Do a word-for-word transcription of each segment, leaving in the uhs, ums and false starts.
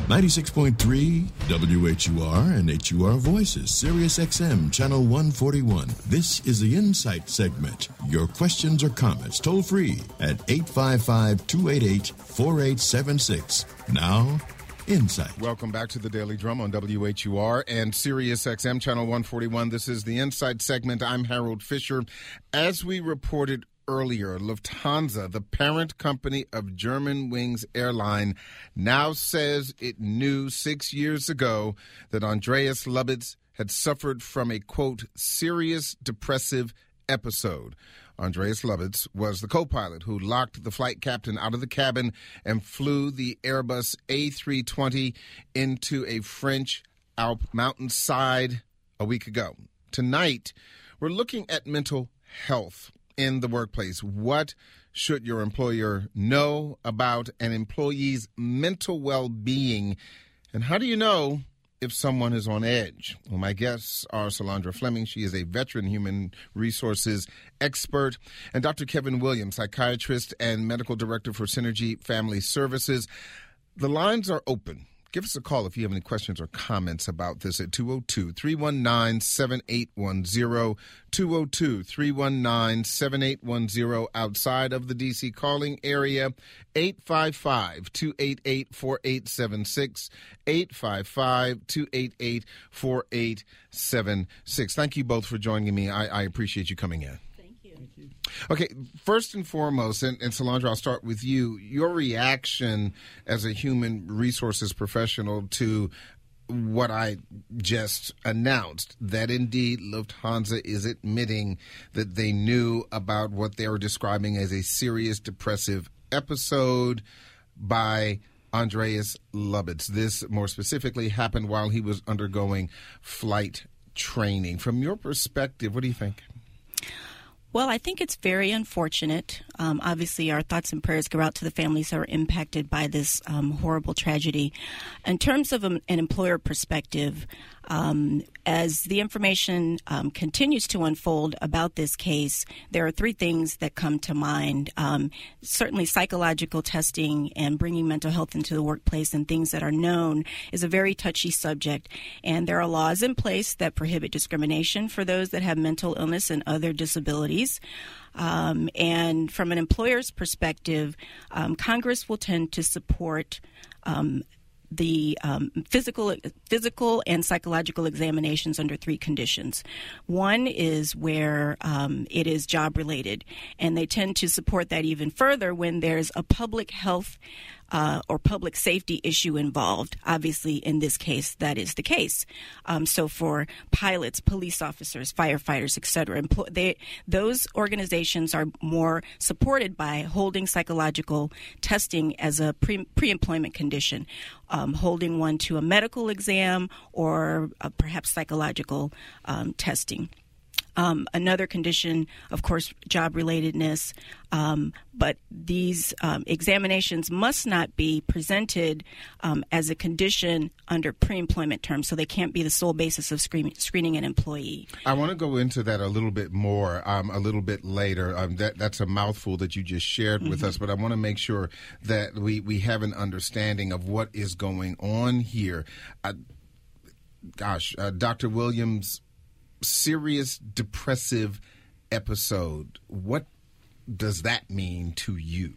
ninety-six point three W H U R and H U R Voices, Sirius X M, Channel one forty-one. This is the Insight segment. Your questions or comments toll free at eight five five, two eight eight, four eight seven six. Now, Insight. Welcome back to the Daily Drum on W H U R and Sirius X M, Channel one forty-one. This is the Insight segment. I'm Harold Fisher. As we reported earlier, Lufthansa, the parent company of Germanwings Airline, now says it knew six years ago that Andreas Lubitz had suffered from a, quote, serious depressive episode. Andreas Lubitz was the co-pilot who locked the flight captain out of the cabin and flew the Airbus A three twenty into a French Alp mountainside a week ago. Tonight, we're looking at mental health in the workplace. What should your employer know about an employee's mental well-being? And how do you know if someone is on edge? Well, my guests are Solandra Fleming. She is a veteran human resources expert, and Doctor Kevin Williams, psychiatrist and medical director for Synergy Family Services. The lines are open. Give us a call if you have any questions or comments about this at two oh two, three one nine, seven eight one zero, two oh two, three one nine, seven eight one zero. Outside of the D C calling area, eight five five, two eight eight, four eight seven six, eight five five, two eight eight, four eight seven six. Thank you both for joining me. I, I appreciate you coming in. Okay, first and foremost, and, and Solandra, I'll start with you. Your reaction as a human resources professional to what I just announced, that indeed Lufthansa is admitting that they knew about what they were describing as a serious depressive episode by Andreas Lubitz. This, more specifically, happened while he was undergoing flight training. From your perspective, what do you think? Well, I think it's very unfortunate. Um, obviously, our thoughts and prayers go out to the families who are impacted by this um, horrible tragedy. In terms of an, an employer perspective, um, as the information um, continues to unfold about this case, there are three things that come to mind. Um, certainly, psychological testing and bringing mental health into the workplace and things that are known is a very touchy subject. And there are laws in place that prohibit discrimination for those that have mental illness and other disabilities. Um, and from an employer's perspective, um, Congress will tend to support um, the um, physical physical and psychological examinations under three conditions. One is where um, it is job-related, and they tend to support that even further when there's a public health Uh, or public safety issue involved. Obviously, in this case, that is the case. Um, so for pilots, police officers, firefighters, et cetera, empl- they, those organizations are more supported by holding psychological testing as a pre- pre-employment condition, um, holding one to a medical exam or uh, perhaps psychological um, testing. Um, another condition, of course, job-relatedness, um, but these um, examinations must not be presented um, as a condition under pre-employment terms, so they can't be the sole basis of screen- screening an employee. I want to go into that a little bit more um, a little bit later. Um, that, that's a mouthful that you just shared mm-hmm. with us, but I want to make sure that we, we have an understanding of what is going on here. Uh, gosh, uh, Doctor Williams, serious depressive episode. What does that mean to you?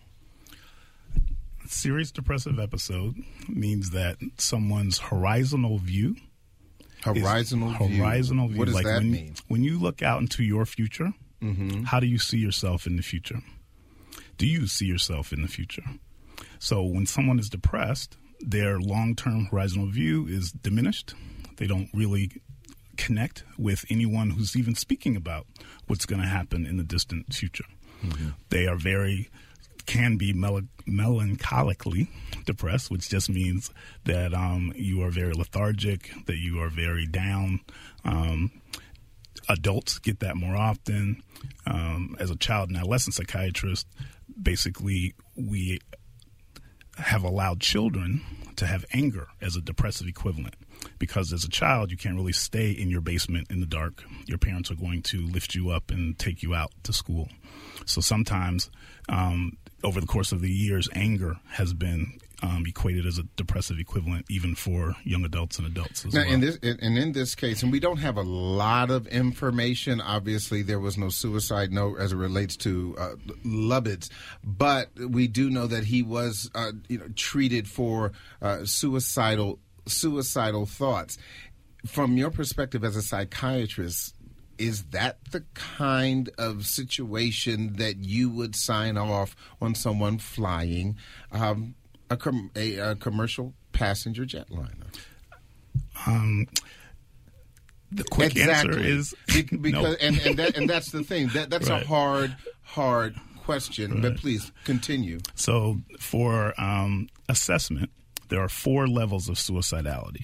Serious depressive episode means that someone's horizontal view. Horizonal view. Horizonal view. What does like that when, mean? When you look out into your future, mm-hmm. how do you see yourself in the future? Do you see yourself in the future? So when someone is depressed, their long-term horizontal view is diminished. They don't really connect with anyone who's even speaking about what's going to happen in the distant future. Mm-hmm. They are very, can be mel- melancholically depressed, which just means that um, you are very lethargic, that you are very down. Um, adults get that more often. Um, as a child and adolescent psychiatrist, basically we have allowed children to have anger as a depressive equivalent. Because as a child, you can't really stay in your basement in the dark. Your parents are going to lift you up and take you out to school. So sometimes um, over the course of the years, anger has been um, equated as a depressive equivalent, even for young adults and adults as now, well. In this, and in this case, and we don't have a lot of information. Obviously, there was no suicide note as it relates to uh, Lubitz, but we do know that he was, uh, you know, treated for uh, suicidal suicidal thoughts. From your perspective as a psychiatrist, is that the kind of situation that you would sign off on someone flying um, a, com- a, a commercial passenger jetliner? Um, the quick exactly. answer is Be- because, no. and and, that, and that's the thing. That that's Right. a hard, hard question. Right. But please continue. So for um, assessment, there are four levels of suicidality.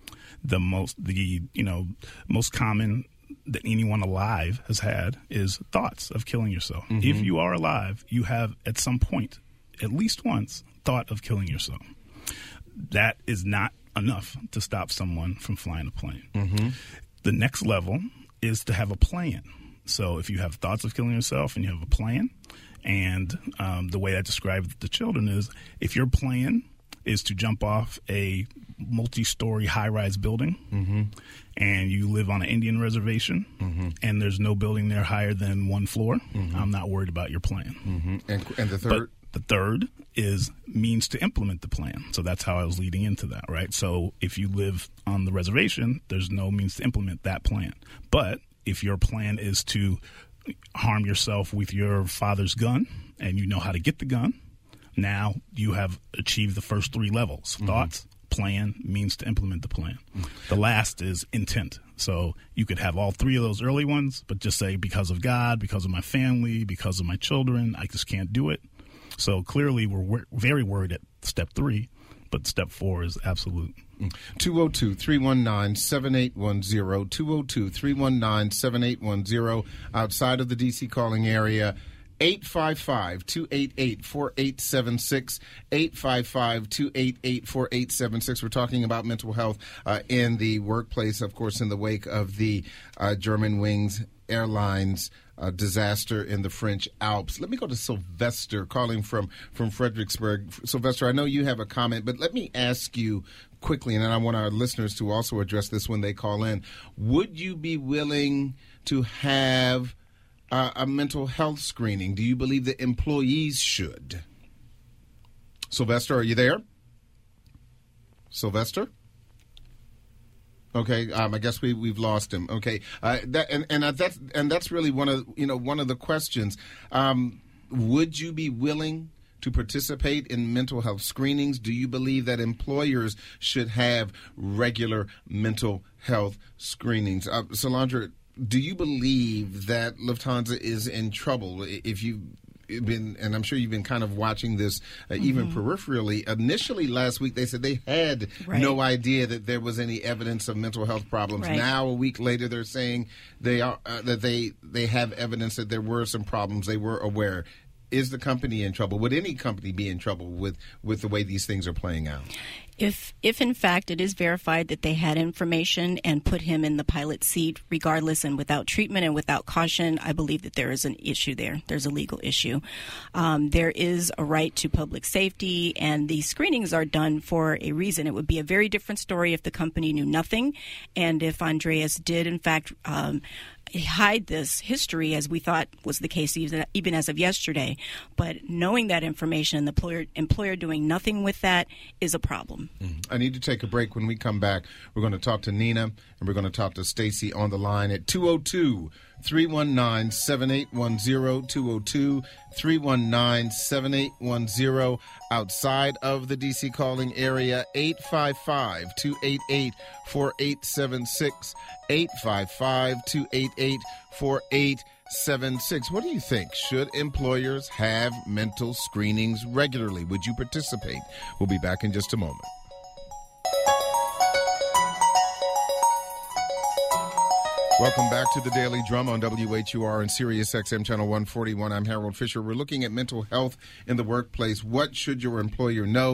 The most, the you know, most common that anyone alive has had is thoughts of killing yourself. Mm-hmm. If you are alive, you have at some point, at least once, thought of killing yourself. That is not enough to stop someone from flying a plane. Mm-hmm. The next level is to have a plan. So if you have thoughts of killing yourself and you have a plan, and um, the way I describe the children is, if your plan is to jump off a multi-story high-rise building, mm-hmm. and you live on an Indian reservation, mm-hmm. and there's no building there higher than one floor, mm-hmm. I'm not worried about your plan. Mm-hmm. And, and the third? But the third is means to implement the plan. So that's how I was leading into that, right? So if you live on the reservation, there's no means to implement that plan. But if your plan is to harm yourself with your father's gun, and you know how to get the gun, now you have achieved the first three levels: mm-hmm. thoughts, plan, means to implement the plan. Mm-hmm. The last is intent. So you could have all three of those early ones, but just say, because of God, because of my family, because of my children, I just can't do it. So clearly we're wor- very worried at step three, but step four is absolute. two oh two, three one nine, seven eight one zero, two oh two, three one nine, seven eight one zero, outside of the D C calling area. eight five five, two eight eight, four eight seven six, eight five five, two eight eight, four eight seven six. We're talking about mental health uh, in the workplace, of course, in the wake of the uh, Germanwings Airlines uh, disaster in the French Alps. Let me go to Sylvester calling from, from Fredericksburg. Sylvester, I know you have a comment, but let me ask you quickly, and then I want our listeners to also address this when they call in. Would you be willing to have Uh, a mental health screening? Do you believe that employees should? Sylvester, are you there? Sylvester? Okay, um, I guess we we've lost him. Okay, uh, that and and uh, that's and that's really one of you know one of the questions. Um, would you be willing to participate in mental health screenings? Do you believe that employers should have regular mental health screenings? Uh, Solandra, do you believe that Lufthansa is in trouble? If you've been, and I'm sure you've been kind of watching this uh, mm-hmm. even peripherally, initially last week they said they had right. no idea that there was any evidence of mental health problems. Right. Now, a week later, they're saying they are uh, that they they have evidence that there were some problems. They were aware. Is the company in trouble? Would any company be in trouble with, with the way these things are playing out? If, if in fact it is verified that they had information and put him in the pilot seat regardless and without treatment and without caution, I believe that there is an issue there. There's a legal issue. Um, there is a right to public safety, and these screenings are done for a reason. It would be a very different story if the company knew nothing, and if Andreas did in fact um, hide this history, as we thought was the case even, even as of yesterday. But knowing that information and the employer, employer doing nothing with that is a problem. Mm-hmm. I need to take a break. When we come back, we're going to talk to Nina, and we're going to talk to Stacy on the line at two oh two, three one nine, seven eight one zero, two oh two, three one nine, seven eight one zero. Outside of the D C calling area, eight five five, two eight eight, four eight seven six, eight five five, two eight eight, four eight seven six. What do you think? Should employers have mental screenings regularly? Would you participate? We'll be back in just a moment. Welcome back to the Daily Drum on W H U R and Sirius X M Channel one forty-one. I'm Harold Fisher. We're looking at mental health in the workplace. What should your employer know?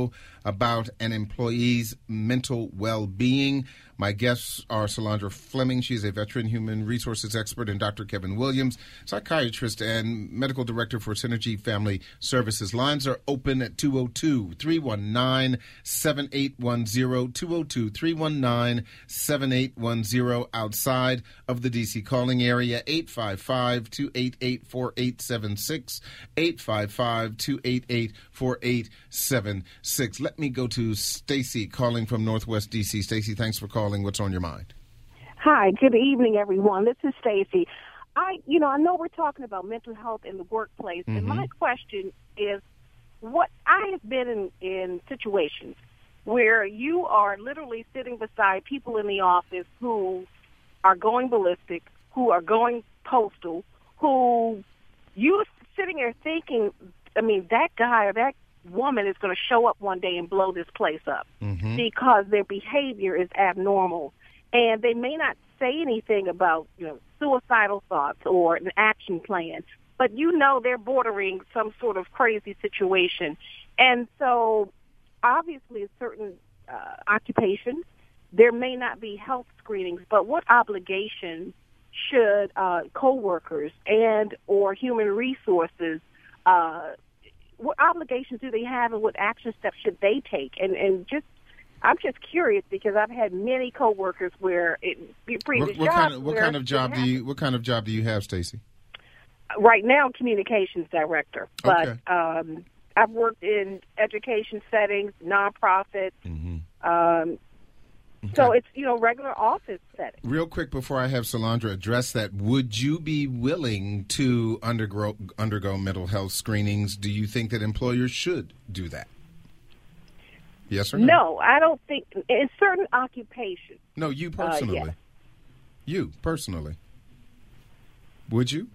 about an employee's mental well-being. My guests are Solandra Fleming. She's a veteran human resources expert, and Doctor Kevin Williams, psychiatrist and medical director for Synergy Family Services. Lines are open at two oh two, three one nine, seven eight one zero, two oh two, three one nine, seven eight one zero. Outside of the D C calling area, eight five five, two eight eight, four eight seven six, eight five five, two eight eight, four eight seven six. Let me go to Stacy calling from Northwest D C. Stacy, thanks for calling. What's on your mind? Hi, good evening, everyone. This is Stacy. I, you know, I know we're talking about mental health in the workplace, mm-hmm. and my question is, what I have been in, in situations where you are literally sitting beside people in the office who are going ballistic, who are going postal, who you're sitting there thinking, I mean, that guy or that woman is going to show up one day and blow this place up mm-hmm. because their behavior is abnormal. And they may not say anything about, you know, suicidal thoughts or an action plan, but you know they're bordering some sort of crazy situation. And so obviously in certain uh, occupations, there may not be health screenings, but what obligation should uh, coworkers and or human resources uh what obligations do they have, and what action steps should they take? And and just, I'm just curious because I've had many coworkers where it previous what, what jobs kind of, what kind of job do happen. you what kind of job do you have, Stacy? Right now, communications director, but okay. um, I've worked in education settings, nonprofits. Mm-hmm. Um, Okay. So it's, you know, regular office setting. Real quick before I have Solandra address that, would you be willing to undergo, undergo mental health screenings? Do you think that employers should do that? Yes or no? No, I don't think, in certain occupations. No, you personally. Uh, yes. You personally. Would you?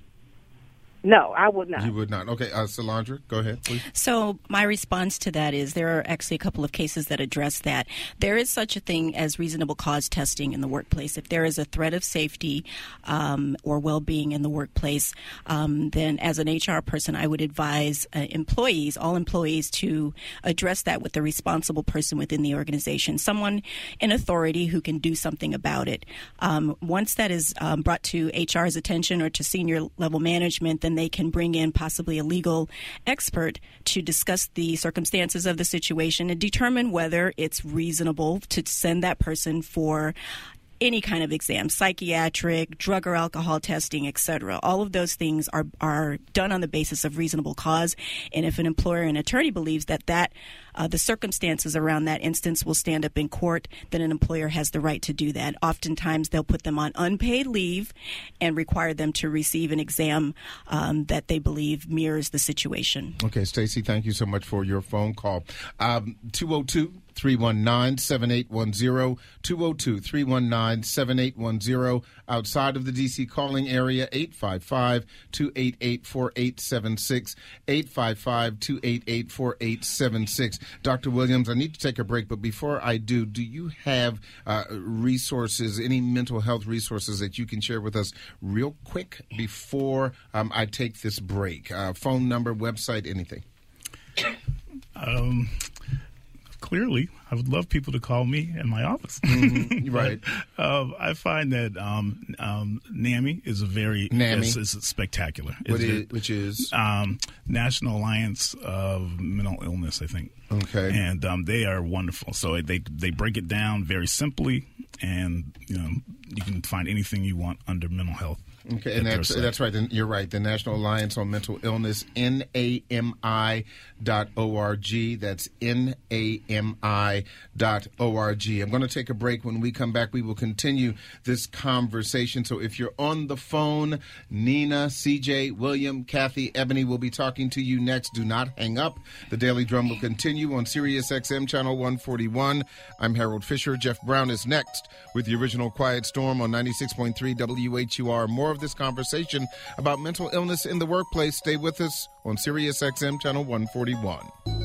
No, I would not. You would not. Okay, uh, Solandra, go ahead, please. So my response to that is there are actually a couple of cases that address that. There is such a thing as reasonable cause testing in the workplace. If there is a threat of safety um, or well-being in the workplace, um, then as an H R person, I would advise uh, employees, all employees, to address that with the responsible person within the organization, someone in authority who can do something about it. Um, once that is um, brought to H R's attention or to senior level management, then they can bring in possibly a legal expert to discuss the circumstances of the situation and determine whether it's reasonable to send that person for any kind of exam, psychiatric, drug or alcohol testing, et cetera. All of those things are, are done on the basis of reasonable cause. And if an employer and attorney believes that, that uh, the circumstances around that instance will stand up in court, then an employer has the right to do that. Oftentimes, they'll put them on unpaid leave and require them to receive an exam um, that they believe mirrors the situation. Okay, Stacey, thank you so much for your phone call. Um, two oh two, three one nine, seven eight one zero, two oh two, three one nine, seven eight one zero. Outside of the D C calling area, eight five five, two eight eight, four eight seven six, eight five five, two eight eight, four eight seven six. Doctor Williams, I need to take a break, but before I do, do you have uh, resources, any mental health resources that you can share with us real quick before um, I take this break? Uh, phone number, website, anything? Um... Clearly, I would love people to call me in my office. Mm-hmm, right. but, uh, I find that um, um, NAMI is a very NAMI is, is spectacular. What it's is, which is um, National Alliance of Mental Illness, I think. Okay. And um, they are wonderful. So they they break it down very simply, and you know you can find anything you want under mental health. Okay, and that's that's right. You're right. The National Alliance on Mental Illness, N A M I dot org. That's N A M I dot org. I'm going to take a break. When we come back, we will continue this conversation. So if you're on the phone, Nina, C J, William, Kathy, Ebony will be talking to you next. Do not hang up. The Daily Drum will continue on Sirius X M Channel one forty-one. I'm Harold Fisher. Jeff Brown is next with the original Quiet Storm on ninety-six point three W H U R. More of this conversation about mental illness in the workplace. Stay with us on Sirius X M Channel one forty-one.